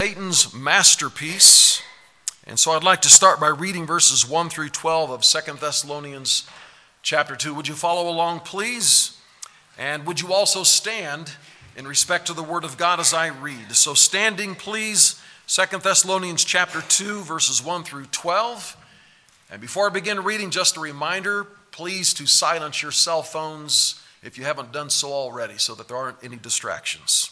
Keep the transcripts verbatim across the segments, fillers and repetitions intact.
Satan's masterpiece. And so I'd like to start by reading verses one through twelve of Second Thessalonians chapter two. Would you follow along, please? And would you also stand in respect to the word of God as I read? So standing, please, Second Thessalonians chapter two, verses one through twelve. And before I begin reading, just a reminder, please to silence your cell phones if you haven't done so already, so that there aren't any distractions.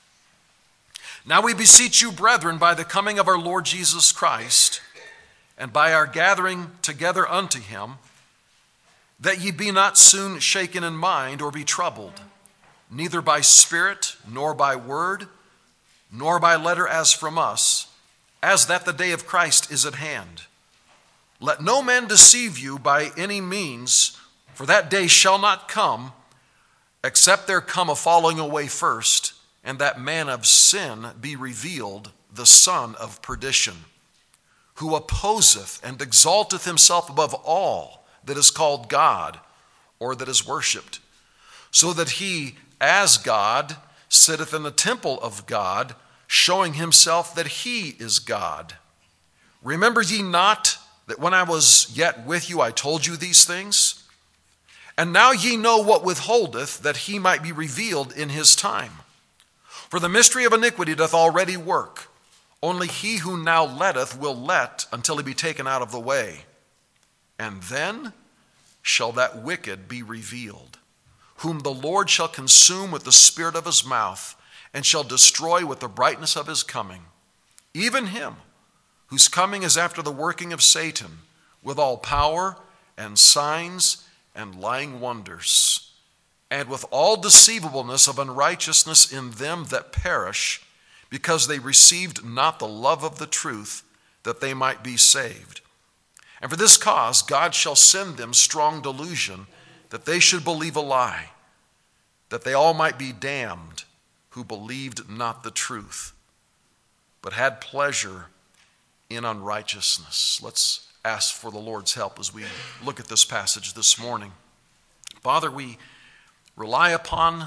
Now we beseech you, brethren, by the coming of our Lord Jesus Christ, and by our gathering together unto him, that ye be not soon shaken in mind or be troubled, neither by spirit, nor by word, nor by letter as from us, as that the day of Christ is at hand. Let no man deceive you by any means, for that day shall not come, except there come a falling away first, and that man of sin be revealed, the son of perdition, who opposeth and exalteth himself above all that is called God, or that is worshipped, so that he, as God, sitteth in the temple of God, showing himself that he is God. Remember ye not that when I was yet with you I told you these things? And now ye know what withholdeth, that he might be revealed in his time. For the mystery of iniquity doth already work. Only he who now letteth will let until he be taken out of the way. And then shall that wicked be revealed, whom the Lord shall consume with the spirit of his mouth, and shall destroy with the brightness of his coming. Even him, whose coming is after the working of Satan, with all power and signs and lying wonders, and with all deceivableness of unrighteousness in them that perish, because they received not the love of the truth, that they might be saved. And for this cause God shall send them strong delusion, that they should believe a lie, that they all might be damned, who believed not the truth, but had pleasure in unrighteousness. Let's ask for the Lord's help as we look at this passage this morning. Father, we rely upon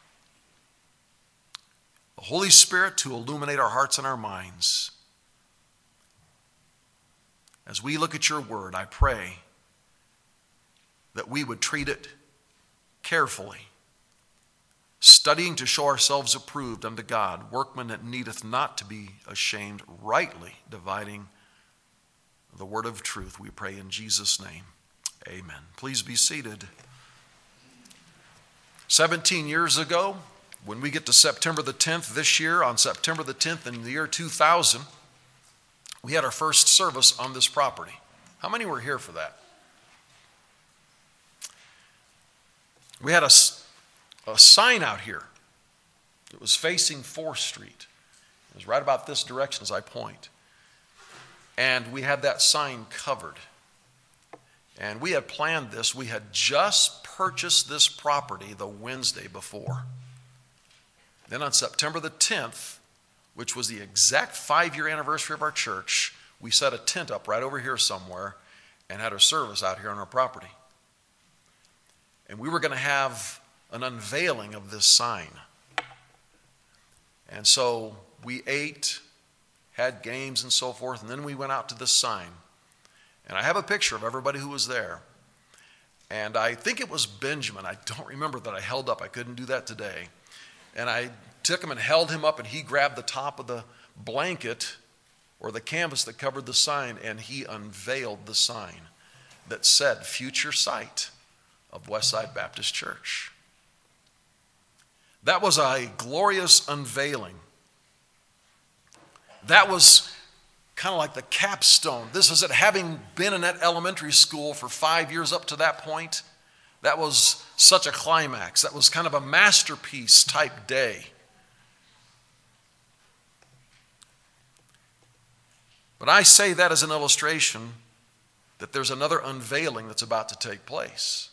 the Holy Spirit to illuminate our hearts and our minds. As we look at your word, I pray that we would treat it carefully, studying to show ourselves approved unto God, workmen that needeth not to be ashamed, rightly dividing the word of truth. We pray in Jesus' name. Amen. Please be seated. Seventeen years ago, when we get to September the tenth this year, on September the tenth in the year two thousand, we had our first service on this property. How many were here for that? We had a, a sign out here. It was facing fourth Street. It was right about this direction as I point. And we had that sign covered. And we had planned this. We had just purchased this property the Wednesday before. Then on September the tenth, which was the exact five-year anniversary of our church, we set a tent up right over here somewhere and had a service out here on our property. And we were going to have an unveiling of this sign. And so we ate, had games and so forth, and then we went out to this sign. And I have a picture of everybody who was there. And I think it was Benjamin. I don't remember that I held up. I couldn't do that today. And I took him and held him up, and he grabbed the top of the blanket or the canvas that covered the sign, and he unveiled the sign that said, "Future Site of Westside Baptist Church." That was a glorious unveiling. That was kind of like the capstone. This is it, having been in that elementary school for five years up to that point. That was such a climax. That was kind of a masterpiece type day. But I say that as an illustration that there's another unveiling that's about to take place.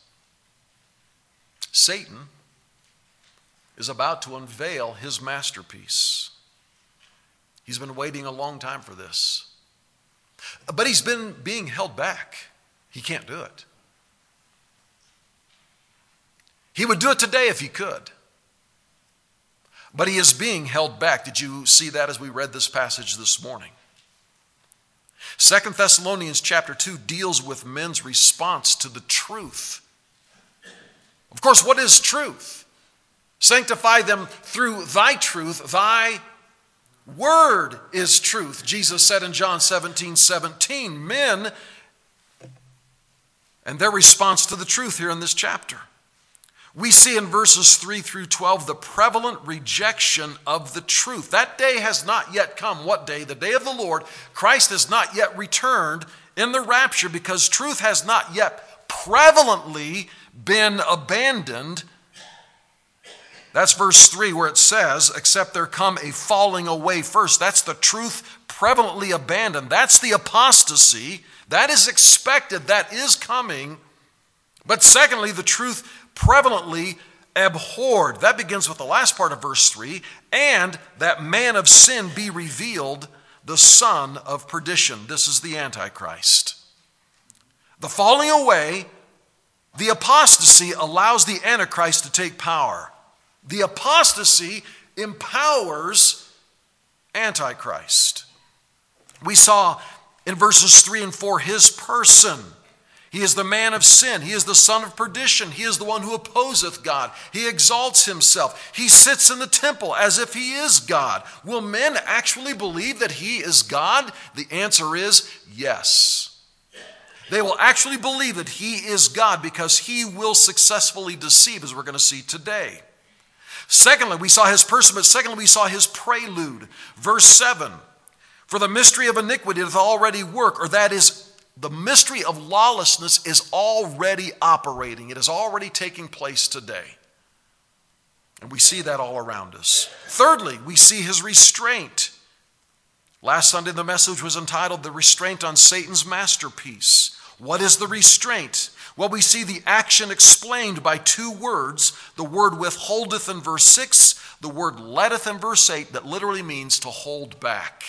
Satan is about to unveil his masterpiece. He's been waiting a long time for this. But he's been being held back. He can't do it. He would do it today if he could. but he is being held back. Did you see that as we read this passage this morning? Second Thessalonians chapter two deals with men's response to the truth. Of course, what is truth? Sanctify them through thy truth. Thy word is truth. Jesus said in John seventeen seventeen, men and their response to the truth here in this chapter. We see in verses three through twelve the prevalent rejection of the truth. That day has not yet come. What day? The day of the Lord. Christ has not yet returned in the rapture because truth has not yet prevalently been abandoned. That's verse three where it says, except there come a falling away first. That's the truth prevalently abandoned. That's the apostasy. That is expected. That is coming. But secondly, the truth prevalently abhorred. That begins with the last part of verse three. And that man of sin be revealed, the son of perdition. This is the Antichrist. The falling away, the apostasy allows the Antichrist to take power. The apostasy empowers Antichrist. We saw in verses three and four his person. He is the man of sin. He is the son of perdition. He is the one who opposeth God. He exalts himself. He sits in the temple as if he is God. Will men actually believe that he is God? The answer is yes. They will actually believe that he is God because he will successfully deceive, as we're going to see today. Secondly, we saw his person, but secondly, we saw his prelude. Verse seven, for the mystery of iniquity doth already work, or that is, the mystery of lawlessness is already operating. It is already taking place today. And we see that all around us. Thirdly, we see his restraint. Last Sunday, the message was entitled, The Restraint on Satan's Masterpiece. What is the restraint? Well, we see the action explained by two words. The word withholdeth in verse six, the word letteth in verse eight, that literally means to hold back.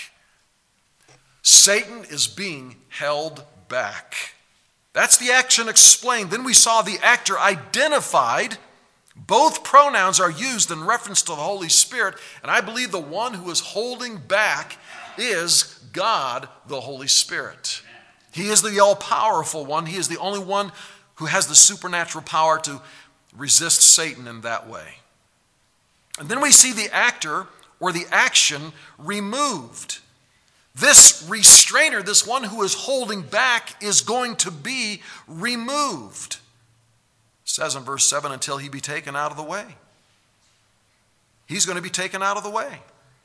Satan is being held back. That's the action explained. Then we saw the actor identified. Both pronouns are used in reference to the Holy Spirit, and I believe the one who is holding back is God, the Holy Spirit. He is the all-powerful one. He is the only one who has the supernatural power to resist Satan in that way. And then we see the actor or the action removed. This restrainer, this one who is holding back, is going to be removed. It says in verse seven, until he be taken out of the way. He's going to be taken out of the way.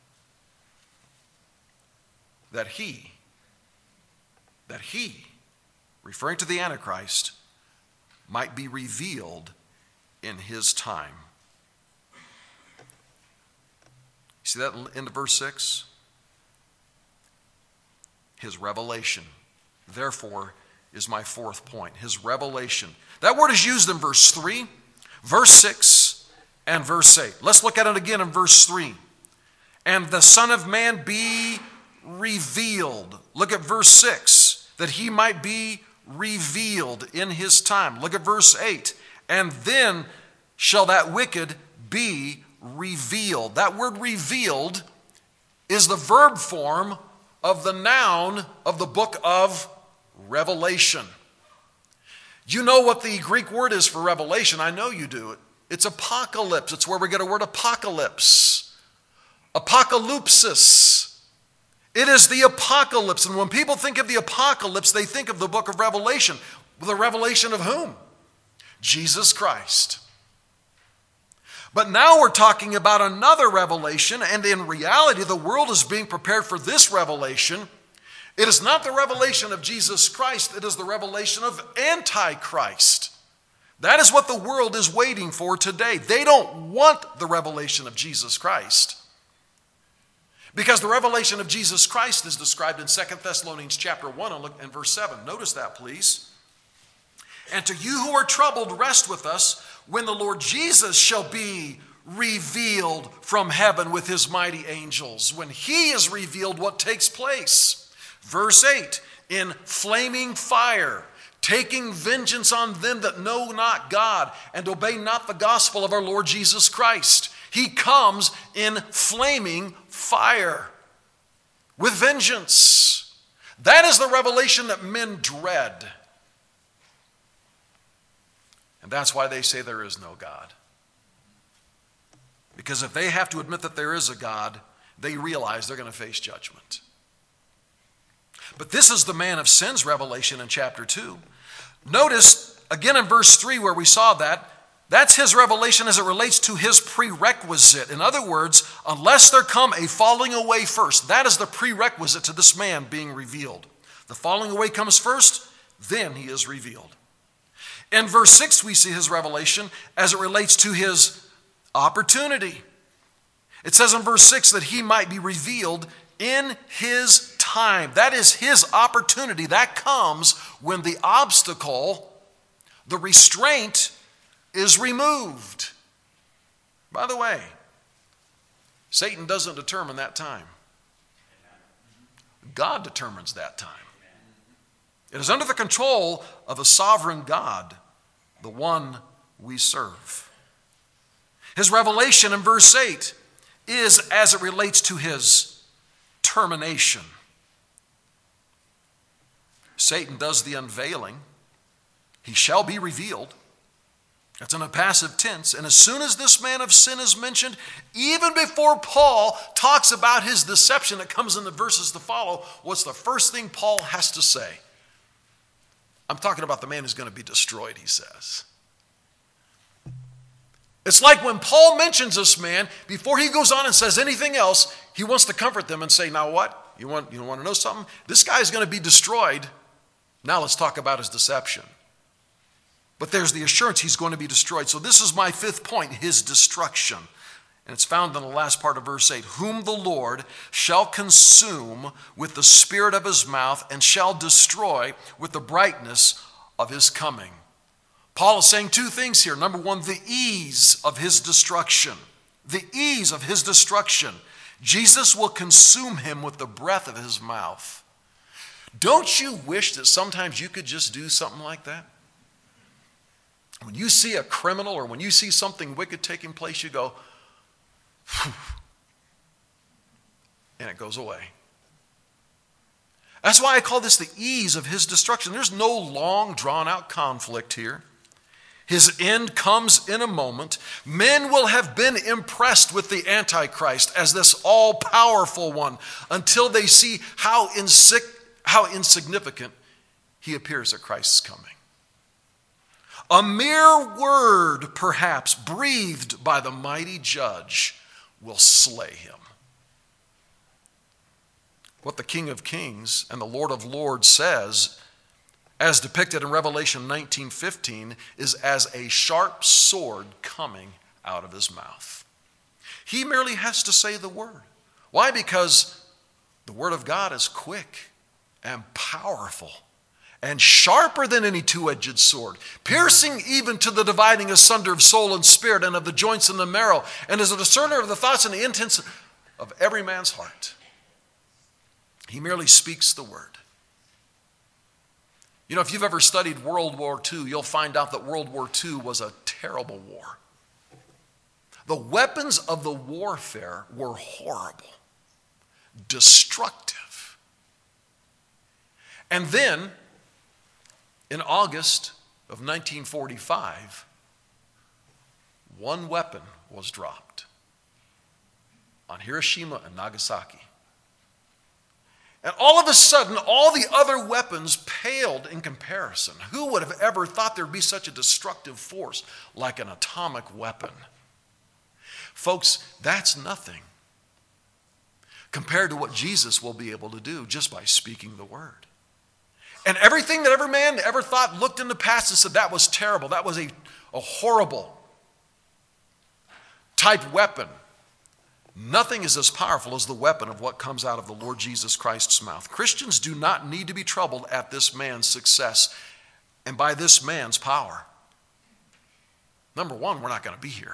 That he, that he, referring to the Antichrist, might be revealed in his time. You see that in verse six? His revelation, therefore, is my fourth point. His revelation. That word is used in verse three, verse six, and verse eight. Let's look at it again in verse three. And the Son of Man be revealed. Look at verse six. That he might be revealed in his time. Look at verse eight. And then shall that wicked be revealed. That word revealed is the verb form of the noun of the book of Revelation. You know what the Greek word is for revelation. I know you do. It's apocalypse. It's where we get a word apocalypse. Apocalypsis. It is the apocalypse. And when people think of the apocalypse, they think of the book of Revelation. The revelation of whom? Jesus Christ. But now we're talking about another revelation, and in reality, the world is being prepared for this revelation. It is not the revelation of Jesus Christ, it is the revelation of Antichrist. That is what the world is waiting for today. They don't want the revelation of Jesus Christ. Because the revelation of Jesus Christ is described in Second Thessalonians chapter one and verse seven. Notice that, please. And to you who are troubled, rest with us when the Lord Jesus shall be revealed from heaven with his mighty angels. When he is revealed, what takes place? Verse eight, in flaming fire, taking vengeance on them that know not God and obey not the gospel of our Lord Jesus Christ. He comes in flaming fire with vengeance. That is the revelation that men dread. And that's why they say there is no God. Because if they have to admit that there is a God, they realize they're going to face judgment. But this is the man of sin's revelation in chapter two. Notice, again in verse three where we saw that, that's his revelation as it relates to his prerequisite. In other words, unless there come a falling away first, that is the prerequisite to this man being revealed. The falling away comes first, then he is revealed. In verse six, we see his revelation as it relates to his opportunity. It says in verse six that he might be revealed in his time. That is his opportunity. That comes when the obstacle, the restraint, is removed. By the way, Satan doesn't determine that time. God determines that time. It is under the control of a sovereign God, the one we serve. His revelation in verse eight is as it relates to his termination. Satan does the unveiling. He shall be revealed. That's in a passive tense. And as soon as this man of sin is mentioned, even before Paul talks about his deception that comes in the verses to follow, what's the first thing Paul has to say? I'm talking about the man who's going to be destroyed, he says. It's like when Paul mentions this man, before he goes on and says anything else, he wants to comfort them and say, now what? You want, you want to know something? This guy's going to be destroyed. Now let's talk about his deception. But there's the assurance he's going to be destroyed. So this is my fifth point, his destruction. And it's found in the last part of verse eight. Whom the Lord shall consume with the spirit of his mouth and shall destroy with the brightness of his coming. Paul is saying two things here. Number one, the ease of his destruction. The ease of his destruction. Jesus will consume him with the breath of his mouth. Don't you wish that sometimes you could just do something like that? When you see a criminal or when you see something wicked taking place, you go, phew, and it goes away. That's why I call this the ease of his destruction. There's no long, drawn-out conflict here. His end comes in a moment. Men will have been impressed with the Antichrist as this all-powerful one until they see how, insi- how insignificant he appears at Christ's coming. A mere word, perhaps, breathed by the mighty judge will slay him. What the King of Kings and the Lord of Lords says, as depicted in Revelation nineteen fifteen, is as a sharp sword coming out of his mouth. He merely has to say the word. Why? Because the word of God is quick and powerful and sharper than any two-edged sword, piercing even to the dividing asunder of soul and spirit and of the joints and the marrow, and is a discerner of the thoughts and the intents of every man's heart. He merely speaks the word. You know, if you've ever studied World War Two, you'll find out that World War Two was a terrible war. The weapons of the warfare were horrible, destructive. And then, in August of nineteen forty-five, one weapon was dropped on Hiroshima and Nagasaki. And all of a sudden, all the other weapons paled in comparison. Who would have ever thought there would be such a destructive force like an atomic weapon? Folks, that's nothing compared to what Jesus will be able to do just by speaking the word. And everything that every man ever thought looked in the past and said that was terrible, that was a, a horrible type weapon. Nothing is as powerful as the weapon of what comes out of the Lord Jesus Christ's mouth. Christians do not need to be troubled at this man's success and by this man's power. Number one, we're not going to be here.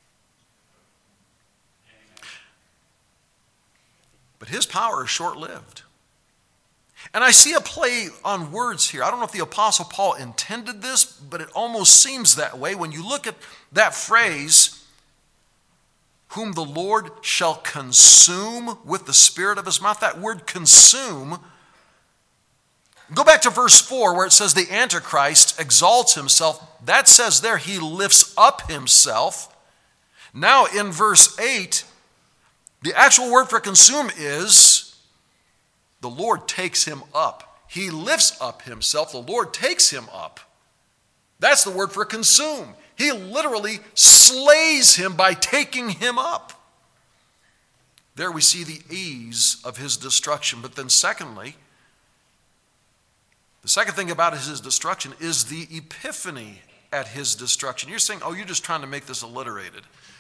But his power is short-lived. And I see a play on words here. I don't know if the Apostle Paul intended this, but it almost seems that way when you look at that phrase, whom the Lord shall consume with the spirit of his mouth. That word consume, go back to verse four where it says the Antichrist exalts himself. That says there he lifts up himself. Now in verse eight, the actual word for consume is the Lord takes him up. He lifts up himself. The Lord takes him up. That's the word for consume. He literally slays him by taking him up. There we see the ease of his destruction. But then secondly, the second thing about his destruction is the epiphany at his destruction. You're saying, oh, you're just trying to make this alliterated.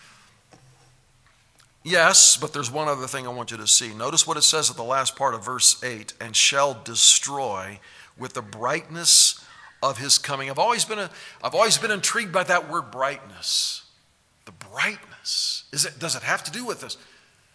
Yes, but there's one other thing I want you to see. Notice what it says at the last part of verse eight, and shall destroy with the brightness of his coming. I've always been a, I've always been intrigued by that word brightness. The brightness. Is it, does it have to do with this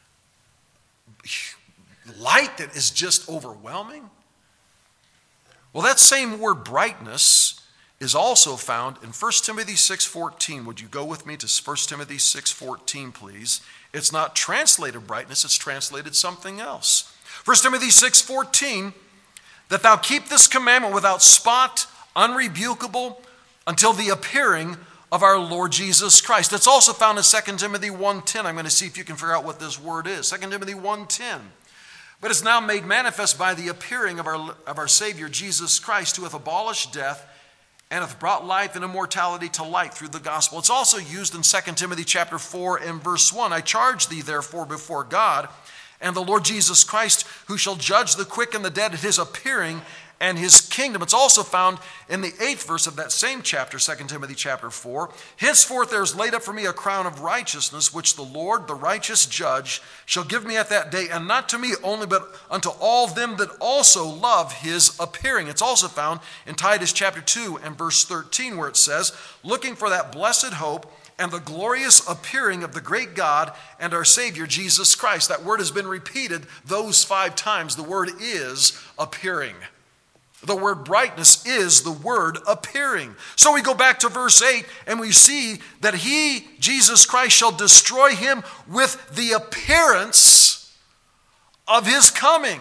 light that is just overwhelming? Well, that same word brightness is also found in First Timothy six fourteen. Would you go with me to First Timothy six fourteen, please? It's not translated brightness, it's translated something else. First Timothy six fourteen, that thou keep this commandment without spot, unrebukable, until the appearing of our Lord Jesus Christ. It's also found in Second Timothy one ten. I'm going to see if you can figure out what this word is. Second Timothy one ten. But it's now made manifest by the appearing of our, of our Savior Jesus Christ, who hath abolished death and hath brought life and immortality to light through the gospel. It's also used in Second Timothy chapter four and verse one. I charge thee therefore before God and the Lord Jesus Christ, who shall judge the quick and the dead at his appearing and his kingdom. It's also found in the eighth verse of that same chapter, Second Timothy chapter four. Henceforth there is laid up for me a crown of righteousness, which the Lord, the righteous judge, shall give me at that day, and not to me only, but unto all them that also love his appearing. It's also found in Titus chapter two and verse thirteen, where it says, looking for that blessed hope and the glorious appearing of the great God and our Savior Jesus Christ. That word has been repeated those five times. The word is appearing. The word brightness is the word appearing. So we go back to verse eight and we see that he, Jesus Christ, shall destroy him with the appearance of his coming.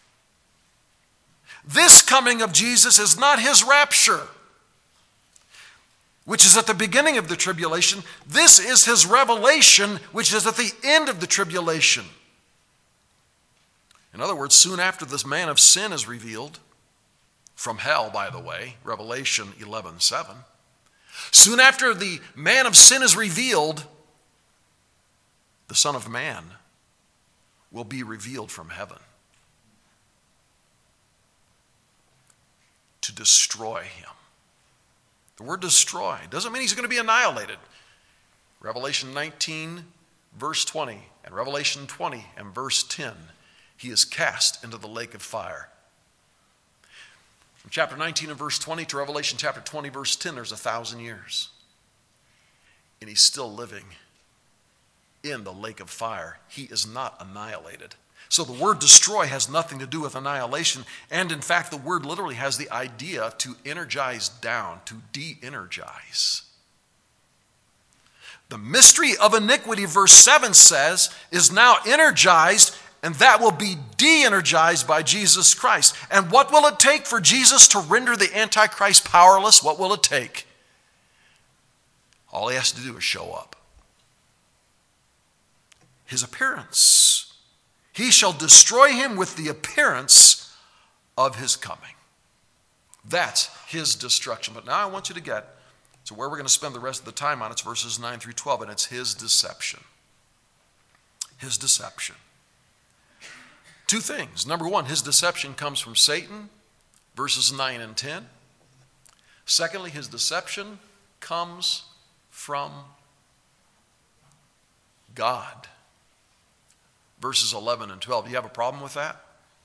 This coming of Jesus is not his rapture, which is at the beginning of the tribulation. This is his revelation, which is at the end of the tribulation. In other words, soon after this man of sin is revealed, from hell, by the way, Revelation eleven seven. Soon after the man of sin is revealed, the Son of Man will be revealed from heaven to destroy him. The word destroy doesn't mean he's going to be annihilated. Revelation nineteen, verse twenty, and Revelation twenty and verse ten, he is cast into the lake of fire. From chapter nineteen and verse twenty to Revelation chapter twenty, verse ten, there's a thousand years. And he's still living in the lake of fire. He is not annihilated. So the word destroy has nothing to do with annihilation. And in fact, the word literally has the idea to energize down, to de-energize. The mystery of iniquity, verse seven says, is now energized, and that will be de-energized by Jesus Christ. And what will it take for Jesus to render the Antichrist powerless? What will it take? All he has to do is show up. His appearance. He shall destroy him with the appearance of his coming. That's his destruction. But now I want you to get to where we're going to spend the rest of the time on. It's verses nine through twelve, and it's his deception. His deception. Two things. Number one, his deception comes from Satan, verses nine and ten. Secondly, his deception comes from God, verses eleven and twelve. Do you have a problem with that?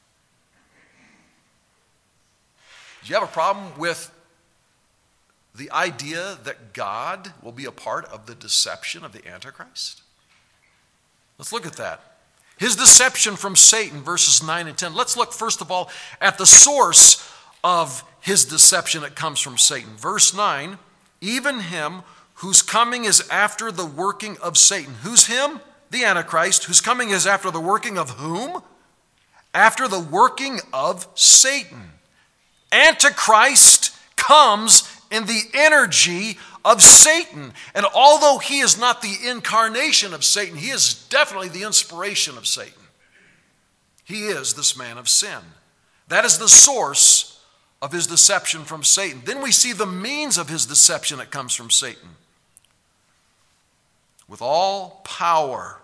Do you have a problem with the idea that God will be a part of the deception of the Antichrist? Let's look at that. His deception from Satan, verses nine and ten. Let's look first of all at the source of his deception that comes from Satan. Verse nine, even him whose coming is after the working of Satan. Who's him? the Antichrist, whose coming is after the working of whom? After the working of Satan. Antichrist comes in the energy of Satan. And although he is not the incarnation of Satan, he is definitely the inspiration of Satan. He is this man of sin. That is the source of his deception from Satan. Then we see the means of his deception that comes from Satan. With all power,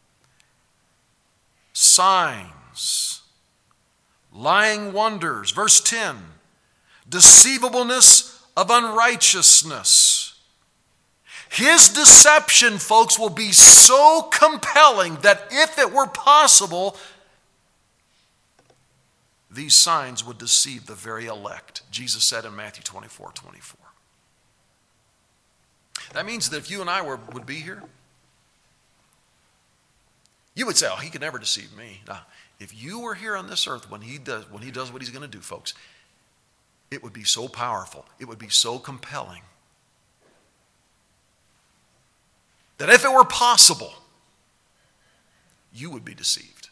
signs, lying wonders. Verse ten, deceivableness of unrighteousness. His deception, folks, will be so compelling that if it were possible, these signs would deceive the very elect. Jesus said in Matthew twenty-four twenty-four. That means that if you and I were, would be here, you would say, oh, he could never deceive me. Now, if you were here on this earth when he does, when he does what he's going to do, folks, it would be so powerful. It would be so compelling that if it were possible, you would be deceived.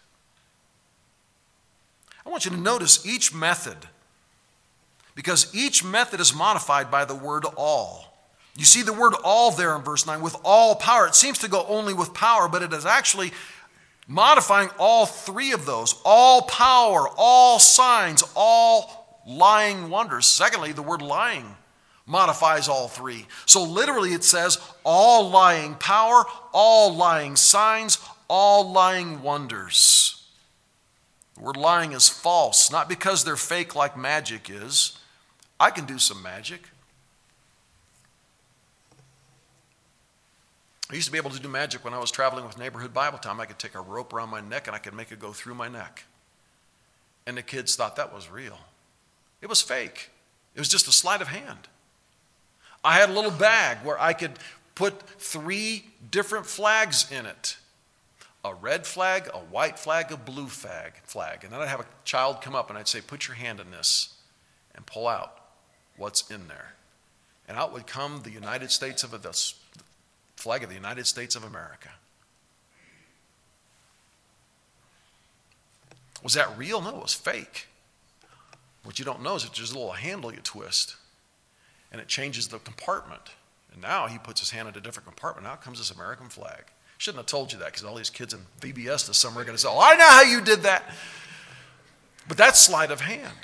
I want you to notice each method, because each method is modified by the word all. You see the word all there in verse nine, with all power. It seems to go only with power, but it is actually modifying all three of those. All power, all signs, all lying wonders. Secondly, the word lying modifies all three. So literally it says all lying power, all lying signs, all lying wonders. The word lying is false, not because they're fake like magic is. I can do some magic. I used to be able to do magic when I was traveling with Neighborhood Bible Time. I could take a rope around my neck and I could make it go through my neck. And the kids thought that was real. It was fake. It was just a sleight of hand. I had a little bag where I could put three different flags in it. A red flag, a white flag, a blue flag. flag. And then I'd have a child come up and I'd say, put your hand in this and pull out what's in there. And out would come the United States of the flag of the United States of America. Was that real? No, it was fake. What you don't know is that there's a little handle you twist and it changes the compartment. And now he puts his hand in a different compartment. Now comes this American flag. Shouldn't have told you that because all these kids in V B S this summer are going to say, oh, I know how you did that. But that's sleight of hand.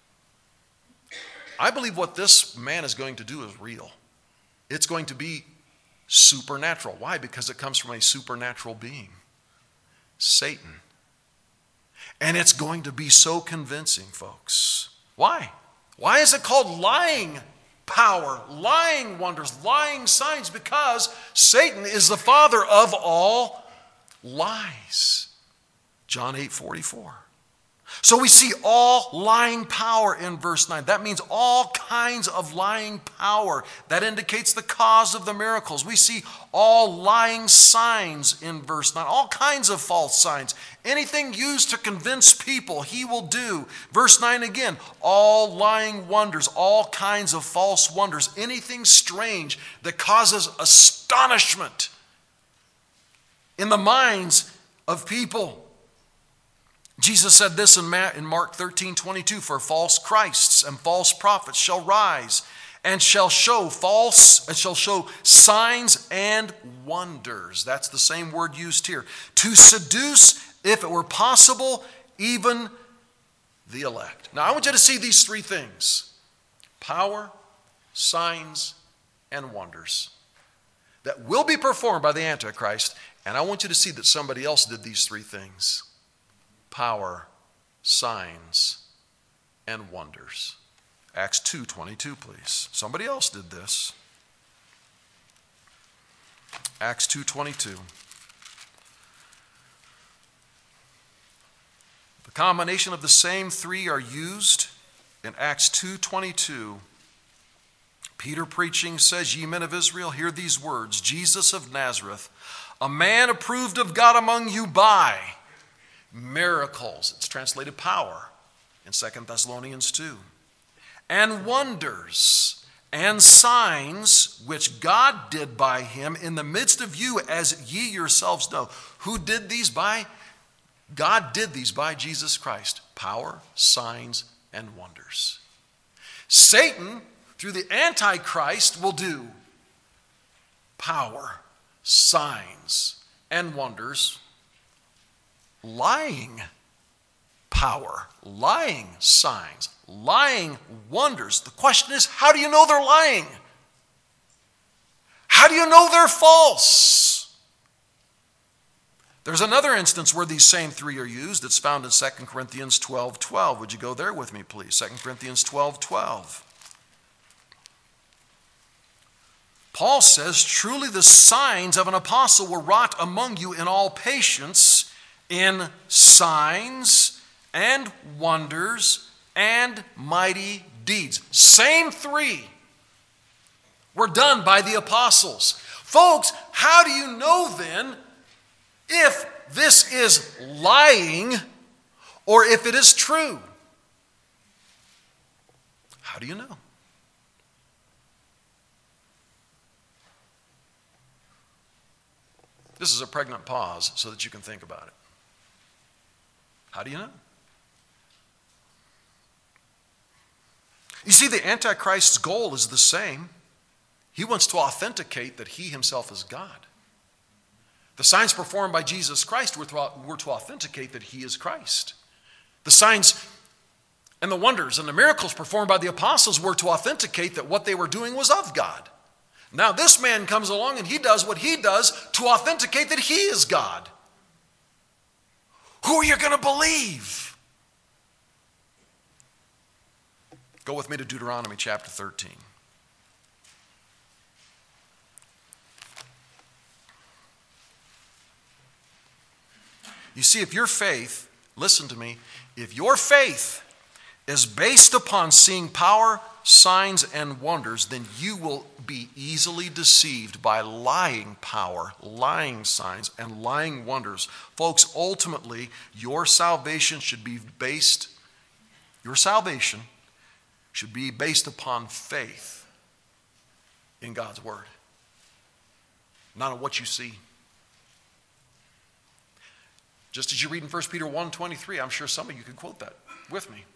I believe what this man is going to do is real. It's going to be supernatural. Why? Because it comes from a supernatural being, Satan. And it's going to be so convincing, folks. Why? Why is it called lying power, lying wonders, lying signs? Because Satan is the father of all lies. John eight forty-four. So we see all lying power in verse nine. That means all kinds of lying power. That indicates the cause of the miracles. We see all lying signs in verse nine. All kinds of false signs. Anything used to convince people, he will do. Verse nine again, all lying wonders, all kinds of false wonders. Anything strange that causes astonishment in the minds of people. Jesus said this in Mark thirteen twenty-two, for false Christs and false prophets shall rise and shall show false, and shall show signs and wonders. That's the same word used here. To seduce, if it were possible, even the elect. Now I want you to see these three things: power, signs, and wonders that will be performed by the Antichrist. And I want you to see that somebody else did these three things: power, signs, and wonders. Acts two twenty-two, please. Somebody else did this. Acts two twenty-two. The combination of the same three are used in Acts two twenty-two. Peter preaching says, ye men of Israel, hear these words. Jesus of Nazareth, a man approved of God among you by miracles. It's translated power in Second Thessalonians two. And wonders and signs which God did by him in the midst of you, as ye yourselves know. Who did these by? God did these by Jesus Christ. Power, signs, and wonders. Satan, through the Antichrist, will do power, signs, and wonders. Lying power, lying signs, lying wonders. The question is, how do you know they're lying? How do you know they're false? There's another instance where these same three are used. It's found in Second Corinthians twelve twelve. Would you go there with me, please? Second Corinthians twelve twelve. Paul says, truly the signs of an apostle were wrought among you in all patience, in signs and wonders and mighty deeds. Same three were done by the apostles. Folks, how do you know then if this is lying or if it is true? How do you know? This is a pregnant pause so that you can think about it. How do you know? You see, the Antichrist's goal is the same. He wants to authenticate that he himself is God. The signs performed by Jesus Christ were to, were to authenticate that he is Christ. The signs and the wonders and the miracles performed by the apostles were to authenticate that what they were doing was of God. Now this man comes along and he does what he does to authenticate that he is God. Who are you going to believe? Go with me to Deuteronomy chapter thirteen. You see, if your faith, listen to me, if your faith is based upon seeing power, signs, and wonders, then you will be easily deceived by lying power, lying signs, and lying wonders. Folks, ultimately, your salvation should be based, your salvation should be based upon faith in God's word, not on what you see. Just as you read in First Peter one twenty-three, I'm sure some of you could quote that with me.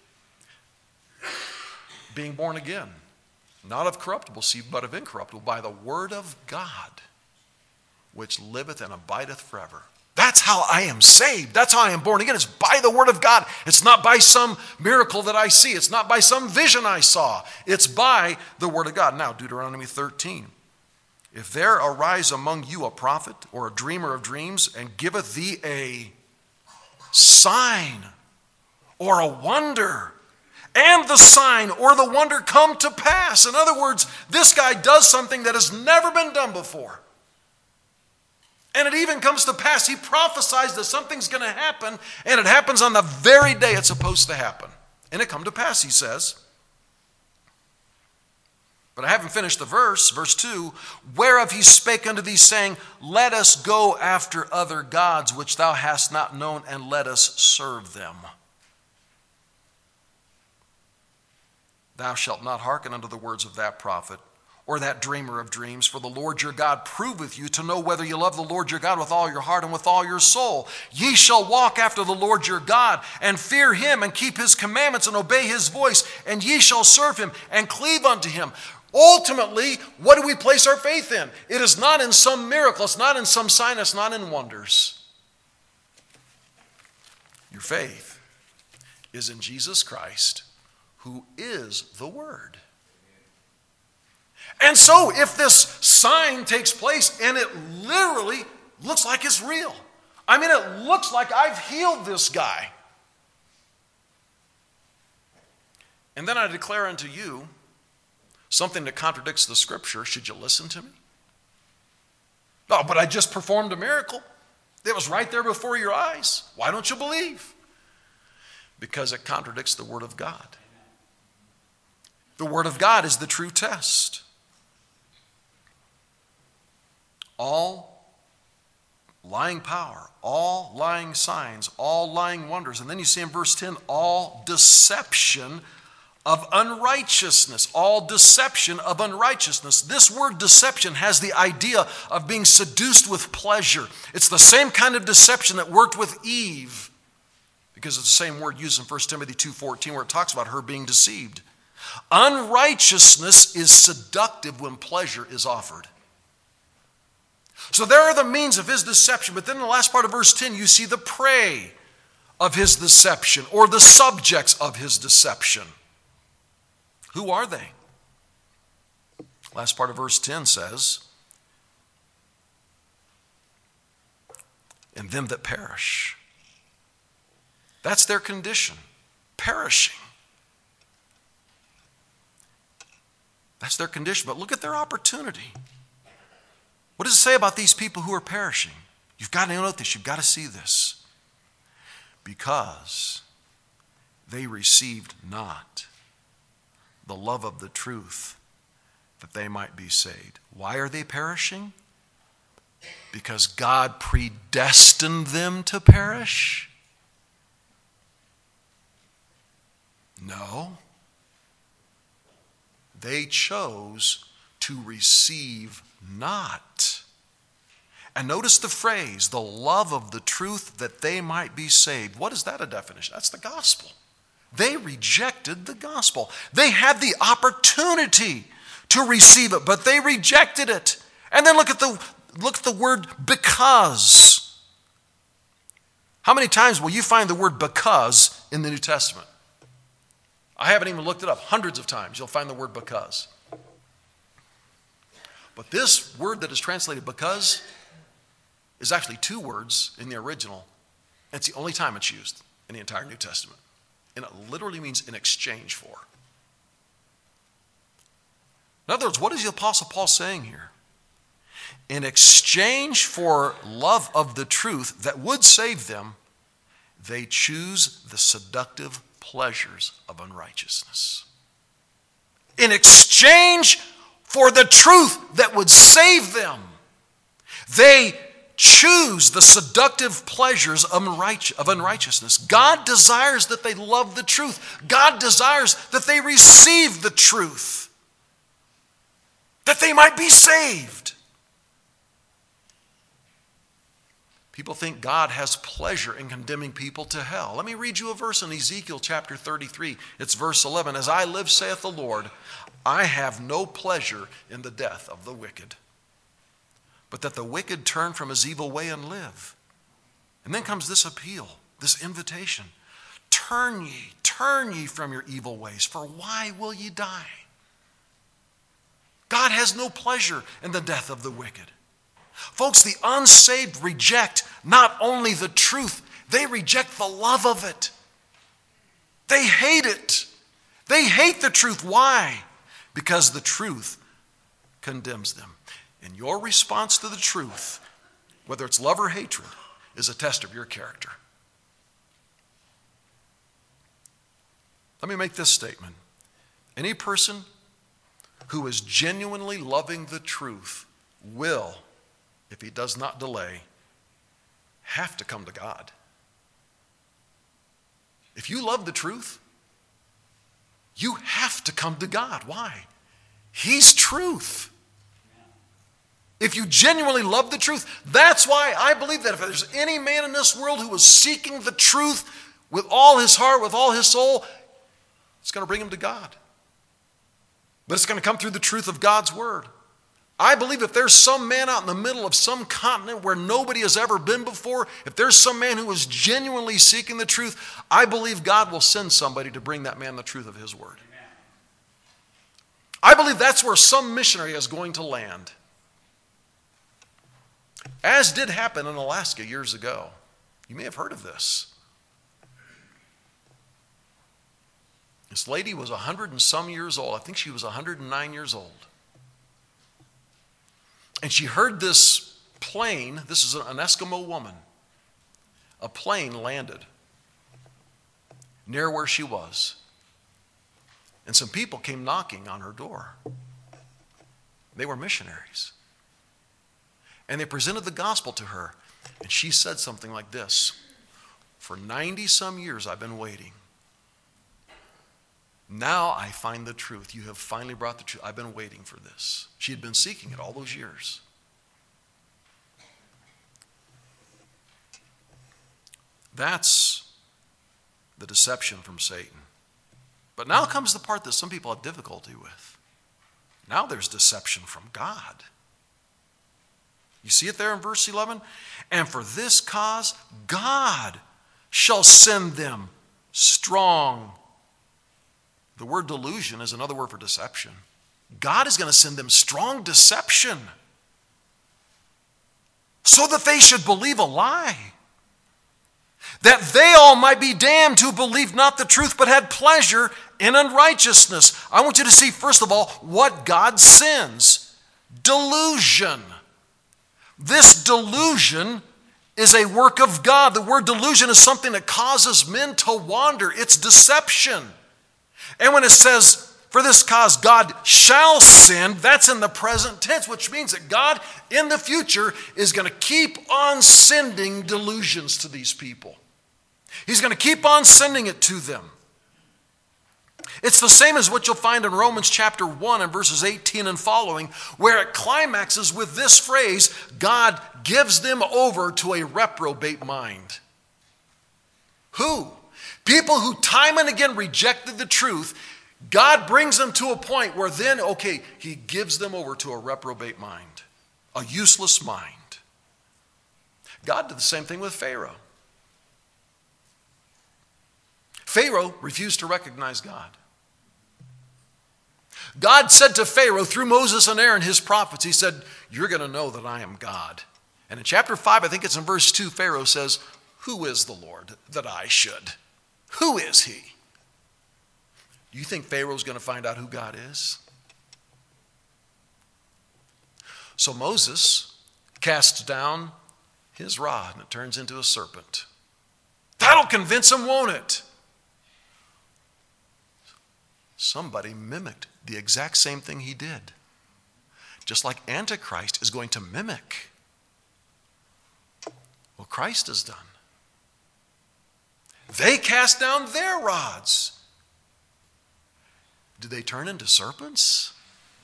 Being born again, not of corruptible seed, but of incorruptible, by the word of God, which liveth and abideth forever. That's how I am saved. That's how I am born again. It's by the word of God. It's not by some miracle that I see. It's not by some vision I saw. It's by the word of God. Now, Deuteronomy thirteen. If there arise among you a prophet or a dreamer of dreams, and giveth thee a sign or a wonder, and the sign or the wonder come to pass. In other words, this guy does something that has never been done before. And it even comes to pass. He prophesies that something's going to happen, and it happens on the very day it's supposed to happen. And it come to pass, he says. But I haven't finished the verse, verse two. Whereof he spake unto thee, saying, let us go after other gods, which thou hast not known, and let us serve them. Thou shalt not hearken unto the words of that prophet, or that dreamer of dreams, for the Lord your God proveth you to know whether you love the Lord your God with all your heart and with all your soul. Ye shall walk after the Lord your God, and fear him, and keep his commandments, and obey his voice, and ye shall serve him, and cleave unto him. Ultimately, what do we place our faith in? It is not in some miracle. It's not in some sign. It's not in wonders. Your faith is in Jesus Christ, who is the Word. And so, if this sign takes place and it literally looks like it's real, I mean, it looks like I've healed this guy, and then I declare unto you something that contradicts the Scripture, should you listen to me? Oh, but I just performed a miracle. It was right there before your eyes. Why don't you believe? Because it contradicts the Word of God. The Word of God is the true test. All lying power, all lying signs, all lying wonders. And then you see in verse ten, all deception of unrighteousness. All deception of unrighteousness. This word deception has the idea of being seduced with pleasure. It's the same kind of deception that worked with Eve, because it's the same word used in First Timothy two fourteen where it talks about her being deceived. Unrighteousness is seductive when pleasure is offered. So there are the means of his deception, but then in the last part of verse ten you see the prey of his deception, or the subjects of his deception. Who are they? Last part of verse ten says, and them that perish. That's their condition, perishing. That's their condition, but look at their opportunity. What does it say about these people who are perishing? You've got to note this, you've got to see this. Because they received not the love of the truth that they might be saved. Why are they perishing? Because God predestined them to perish? No. They chose to receive not. And notice the phrase, the love of the truth that they might be saved. What is that a definition? That's the gospel. They rejected the gospel. They had the opportunity to receive it, but they rejected it. And then look at the look at the word because. How many times will you find the word because in the New Testament? I haven't even looked it up. Hundreds of times you'll find the word because. But this word that is translated because is actually two words in the original. And it's the only time it's used in the entire New Testament. And it literally means in exchange for. In other words, what is the Apostle Paul saying here? In exchange for love of the truth that would save them, they choose the seductive pleasures of unrighteousness. In exchange for the truth that would save them, they choose the seductive pleasures of unrighteousness. God desires that they love the truth. God desires that they receive the truth, that they might be saved. People think God has pleasure in condemning people to hell. Let me read you a verse in Ezekiel chapter thirty-three. It's verse eleven. As I live, saith the Lord, I have no pleasure in the death of the wicked, but that the wicked turn from his evil way and live. And then comes this appeal, this invitation. Turn ye, turn ye from your evil ways, for why will ye die? God has no pleasure in the death of the wicked. Folks, the unsaved reject not only the truth, they reject the love of it. They hate it. They hate the truth. Why? Because the truth condemns them. And your response to the truth, whether it's love or hatred, is a test of your character. Let me make this statement. Any person who is genuinely loving the truth will, if he does not delay, have to come to God. If you love the truth, you have to come to God. Why? He's truth. If you genuinely love the truth, that's why I believe that if there's any man in this world who is seeking the truth with all his heart, with all his soul, it's going to bring him to God. But it's going to come through the truth of God's word. I believe if there's some man out in the middle of some continent where nobody has ever been before, if there's some man who is genuinely seeking the truth, I believe God will send somebody to bring that man the truth of his word. Amen. I believe that's where some missionary is going to land. As did happen in Alaska years ago. You may have heard of this. This lady was a hundred and some years old. I think she was a hundred and nine years old. And she heard this plane, this is an Eskimo woman, a plane landed near where she was. And some people came knocking on her door. They were missionaries. And they presented the gospel to her. And she said something like this: for ninety some years I've been waiting. Now I find the truth. You have finally brought the truth. I've been waiting for this. She had been seeking it all those years. That's the deception from Satan. But now comes the part that some people have difficulty with. Now there's deception from God. You see it there in verse eleven? And for this cause, God shall send them strong. The word delusion is another word for deception. God is going to send them strong deception so that they should believe a lie, that they all might be damned who believed not the truth but had pleasure in unrighteousness. I want you to see, first of all, what God sends. Delusion. This delusion is a work of God. The word delusion is something that causes men to wander. It's deception. And when it says, for this cause God shall send, that's in the present tense, which means that God in the future is going to keep on sending delusions to these people. He's going to keep on sending it to them. It's the same as what you'll find in Romans chapter one and verses eighteen and following, where it climaxes with this phrase, God gives them over to a reprobate mind. Who? People who time and again rejected the truth, God brings them to a point where then, okay, he gives them over to a reprobate mind, a useless mind. God did the same thing with Pharaoh. Pharaoh refused to recognize God. God said to Pharaoh through Moses and Aaron, his prophets, he said, you're going to know that I am God. And in chapter five, I think it's in verse two, Pharaoh says, who is the Lord that I should? Who is he? Do you think Pharaoh's going to find out who God is? So Moses casts down his rod and it turns into a serpent. That'll convince him, won't it? Somebody mimicked the exact same thing he did. Just like Antichrist is going to mimic what Christ has done. They cast down their rods. Did they turn into serpents?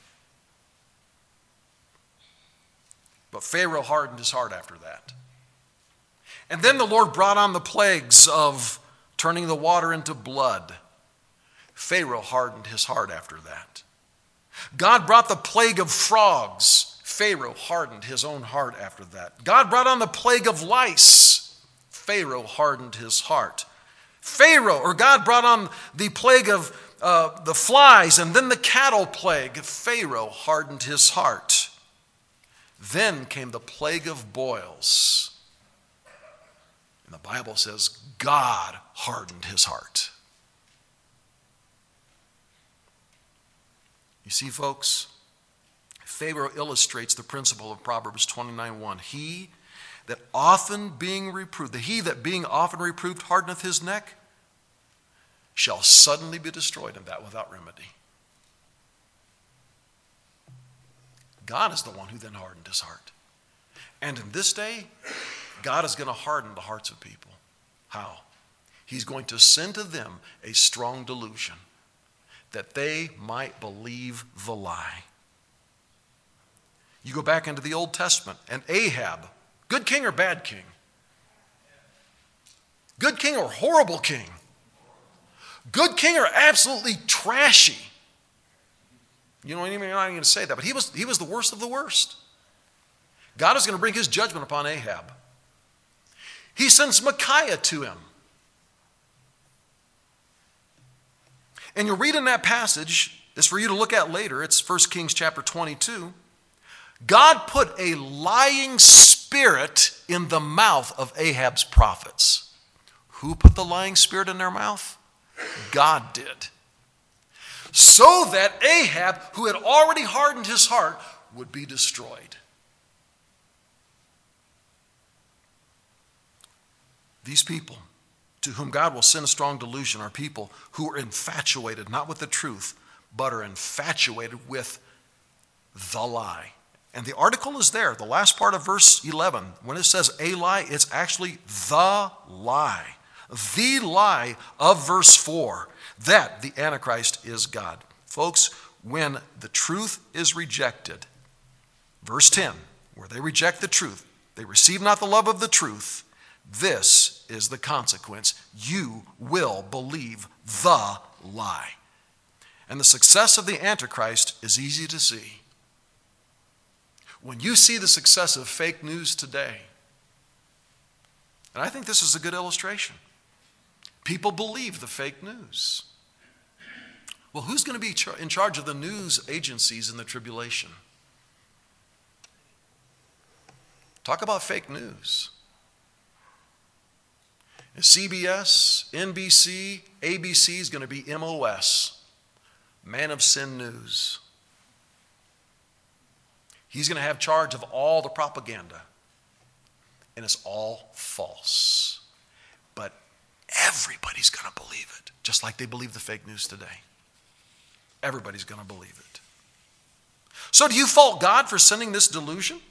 But Pharaoh hardened his heart after that. And then the Lord brought on the plagues of turning the water into blood. Pharaoh hardened his heart after that. God brought the plague of frogs. Pharaoh hardened his own heart after that. God brought on the plague of lice. Pharaoh hardened his heart. Pharaoh, or God brought on the plague of uh, the flies and then the cattle plague. Pharaoh hardened his heart. Then came the plague of boils. And the Bible says God hardened his heart. You see, folks, Pharaoh illustrates the principle of Proverbs twenty-nine one. He that often being reproved, the he that being often reproved hardeneth his neck, shall suddenly be destroyed, and that without remedy. God is the one who then hardened his heart. And in this day, God is going to harden the hearts of people. How? He's going to send to them a strong delusion, that they might believe the lie. You go back into the Old Testament, and Ahab, good king or bad king? Good king or horrible king? Good king or absolutely trashy? You know, you're not even going to say that, but he was, he was the worst of the worst. God is going to bring his judgment upon Ahab. He sends Micaiah to him. And you'll read in that passage, it's for you to look at later, it's First Kings chapter twenty-two. God put a lying spirit in the mouth of Ahab's prophets. Who put the lying spirit in their mouth? God did. So that Ahab, who had already hardened his heart, would be destroyed. These people to whom God will send a strong delusion are people who are infatuated, not with the truth, but are infatuated with the lie. And the article is there, the last part of verse eleven. When it says a lie, it's actually the lie. the lie of verse four, that the Antichrist is God. Folks, when the truth is rejected, verse ten, where they reject the truth, they receive not the love of the truth, this is the consequence. You will believe the lie. And the success of the Antichrist is easy to see. When you see the success of fake news today, and I think this is a good illustration, people believe the fake news. Well, who's going to be in charge of the news agencies in the tribulation? Talk about fake news. C B S, N B C, A B C is going to be M O S, Man of Sin News. He's going to have charge of all the propaganda. And it's all false. But everybody's going to believe it, just like they believe the fake news today. Everybody's going to believe it. So do you fault God for sending this delusion?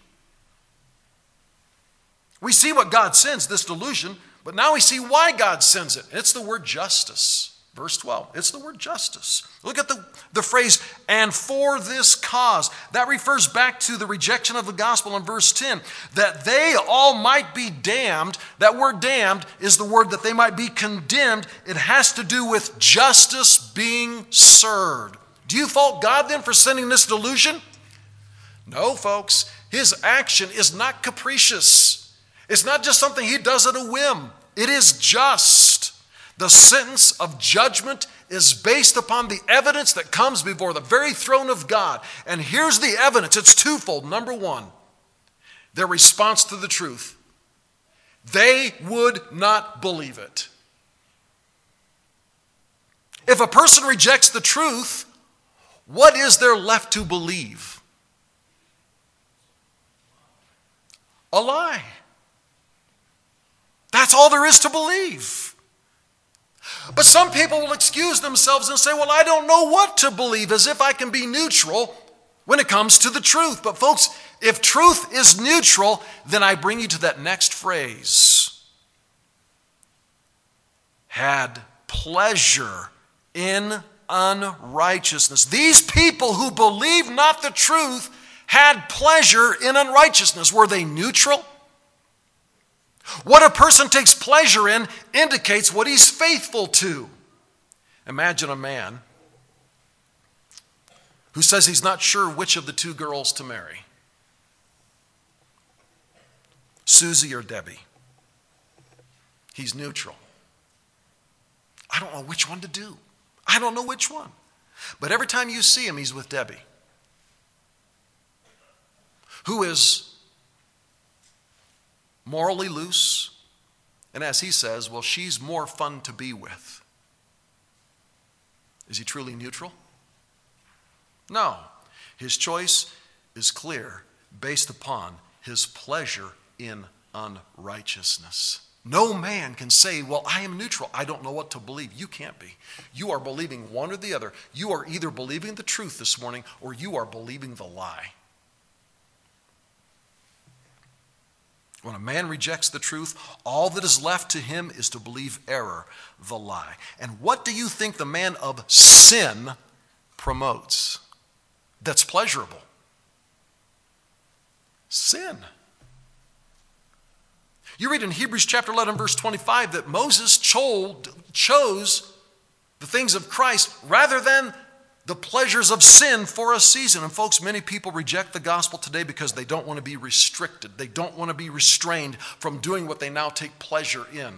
We see what God sends, this delusion, but now we see why God sends it. It's the word justice. Verse twelve, it's the word justice. Look at the, the phrase, and for this cause. That refers back to the rejection of the gospel in verse ten, that they all might be damned. That word damned is the word that they might be condemned. It has to do with justice being served. Do you fault God then for sending this delusion? No, folks. His action is not capricious. It's not just something he does at a whim. It is just. The sentence of judgment is based upon the evidence that comes before the very throne of God. And here's the evidence. It's twofold. Number one, their response to the truth. They would not believe it. If a person rejects the truth, what is there left to believe? A lie. That's all there is to believe. But some people will excuse themselves and say, well, I don't know what to believe, as if I can be neutral when it comes to the truth. But folks, if truth is neutral, then I bring you to that next phrase. Had pleasure in unrighteousness. These people who believe not the truth had pleasure in unrighteousness. Were they neutral? What a person takes pleasure in indicates what he's faithful to. Imagine a man who says he's not sure which of the two girls to marry, Susie or Debbie. He's neutral. I don't know which one to do. I don't know which one. But every time you see him, he's with Debbie, who is morally loose, and as he says, well, she's more fun to be with. Is he truly neutral? No. His choice is clear, based upon his pleasure in unrighteousness. No man can say, well, I am neutral. I don't know what to believe. You can't be. You are believing one or the other. You are either believing the truth this morning or you are believing the lie. When a man rejects the truth, all that is left to him is to believe error, the lie. And what do you think the man of sin promotes that's pleasurable? Sin. You read in Hebrews chapter eleven, verse twenty-five, that Moses chose the things of Christ rather than the pleasures of sin for a season. And folks, many people reject the gospel today because they don't want to be restricted. They don't want to be restrained from doing what they now take pleasure in.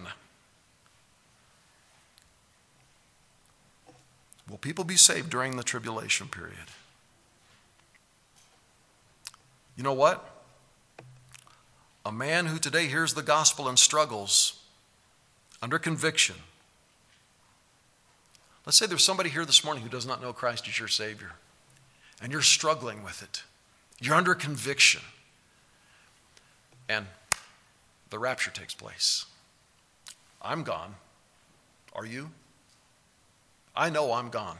Will people be saved during the tribulation period? You know what? A man who today hears the gospel and struggles under conviction. Let's say there's somebody here this morning who does not know Christ as your Savior, and you're struggling with it. You're under conviction, and the rapture takes place. I'm gone. Are you? I know I'm gone.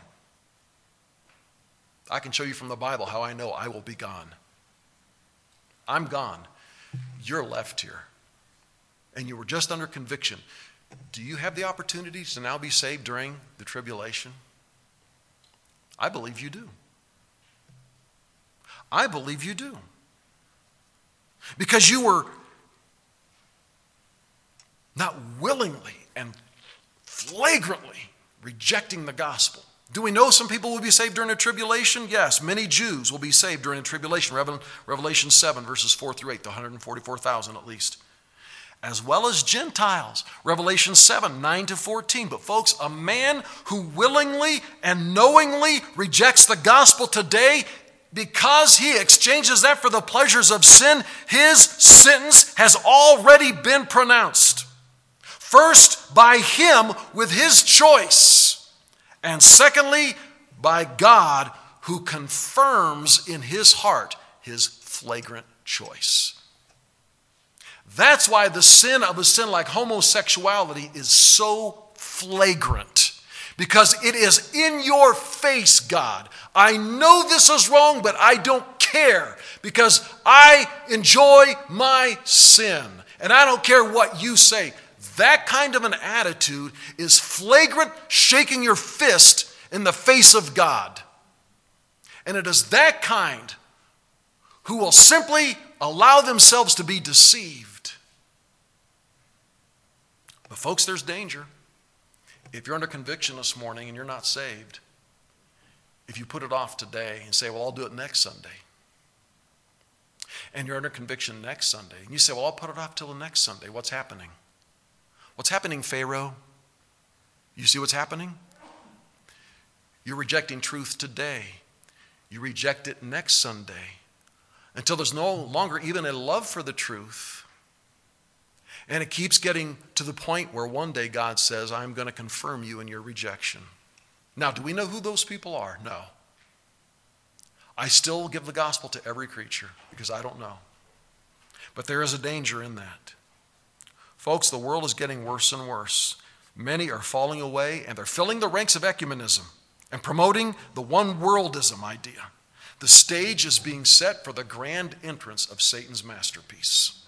I can show you from the Bible how I know I will be gone. I'm gone. You're left here, and you were just under conviction. Do you have the opportunity to now be saved during the tribulation? I believe you do. I believe you do. Because you were not willingly and flagrantly rejecting the gospel. Do we know some people will be saved during the tribulation? Yes, many Jews will be saved during the tribulation. Revelation seven, verses four through eight, the one hundred forty-four thousand at least. As well as Gentiles. Revelation seven, nine to fourteen. But folks, a man who willingly and knowingly rejects the gospel today, because he exchanges that for the pleasures of sin, his sentence has already been pronounced. First, by him with his choice. And secondly, by God, who confirms in his heart his flagrant choice. That's why the sin of a sin like homosexuality is so flagrant. Because it is in your face, God. I know this is wrong, but I don't care. Because I enjoy my sin. And I don't care what you say. That kind of an attitude is flagrant shaking your fist in the face of God. And it is that kind who will simply allow themselves to be deceived. But folks, there's danger. If you're under conviction this morning and you're not saved, if you put it off today and say, well, I'll do it next Sunday. And you're under conviction next Sunday. And you say, well, I'll put it off till the next Sunday. What's happening? What's happening, Pharaoh? You see what's happening? You're rejecting truth today. You reject it next Sunday until there's no longer even a love for the truth. And it keeps getting to the point where one day God says, I'm going to confirm you in your rejection. Now, do we know who those people are? No. I still give the gospel to every creature because I don't know. But there is a danger in that. Folks, the world is getting worse and worse. Many are falling away, and they're filling the ranks of ecumenism and promoting the one-worldism idea. The stage is being set for the grand entrance of Satan's masterpiece.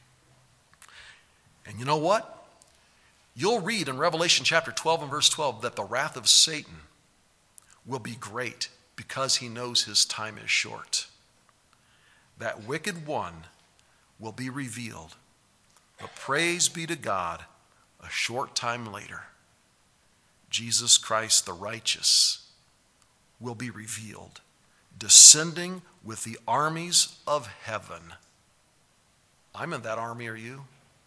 And you know what? You'll read in Revelation chapter twelve and verse twelve that the wrath of Satan will be great because he knows his time is short. That wicked one will be revealed. But praise be to God, a short time later, Jesus Christ the righteous will be revealed, descending with the armies of heaven. I'm in that army, are you?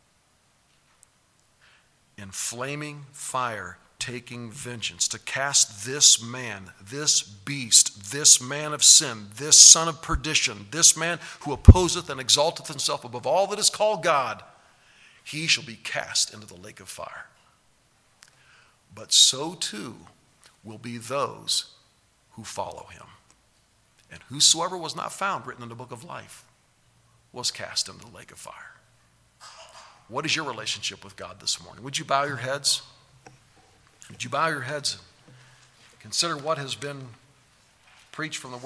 In flaming fire, taking vengeance, to cast this man, this beast, this man of sin, this son of perdition, this man who opposeth and exalteth himself above all that is called God, he shall be cast into the lake of fire. But so too will be those who follow him. And whosoever was not found written in the book of life was cast into the lake of fire. What is your relationship with God this morning? Would you bow your heads? Would you bow your heads and consider what has been preached from the word?